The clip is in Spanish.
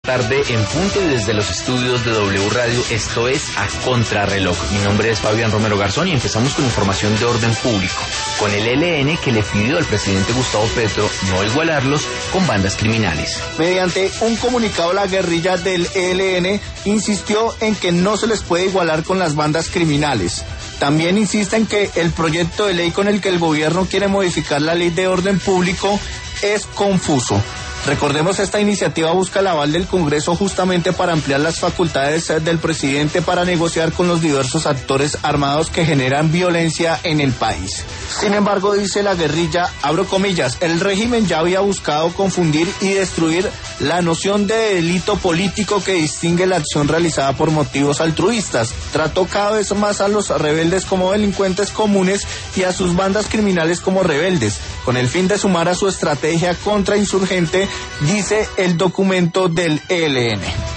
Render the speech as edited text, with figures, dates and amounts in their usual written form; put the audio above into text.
tarde en punto y desde los estudios de W Radio, esto es A Contrarreloj. Mi nombre es Fabián Romero Garzón y empezamos con información de orden público, con el ELN que le pidió al presidente Gustavo Petro no igualarlos con bandas criminales. Mediante un comunicado, la guerrilla del ELN insistió en que no se les puede igualar con las bandas criminales. También insisten que el proyecto de ley con el que el gobierno quiere modificar la ley de orden público es confuso. Recordemos, esta iniciativa busca el aval del Congreso justamente para ampliar las facultades del presidente para negociar con los diversos actores armados que generan violencia en el país. Sin embargo, dice la guerrilla, abro comillas, el régimen ya había buscado confundir y destruir la noción de delito político que distingue la acción realizada por motivos altruistas. Trató cada vez más a los rebeldes como delincuentes comunes y a sus bandas criminales como rebeldes, con el fin de sumar a su estrategia contrainsurgente, dice el documento del ELN.